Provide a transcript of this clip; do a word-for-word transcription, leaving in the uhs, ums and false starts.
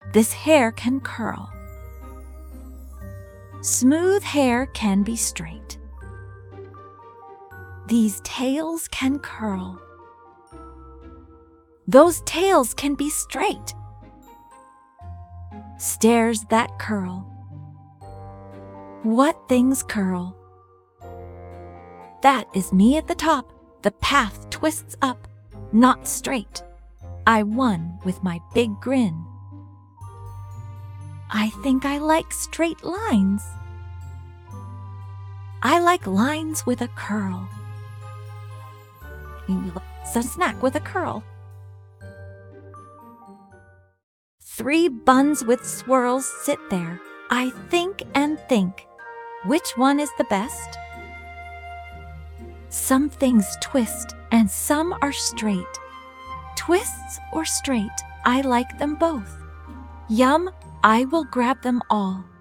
This hair can curl. Smooth hair can be straight. These tails can curl. Those tails can be straight. Stairs that curl. What things curl? That is me at the top. The path twists up, not straight. I won with my big grin. I think I like straight lines. I like lines with a curl. It's a snack with a curl. Three buns with swirls sit there. I think and think. Which one is the best? Some things twist and some are straight. Twists or straight, I like them both. Yum, I will grab them all.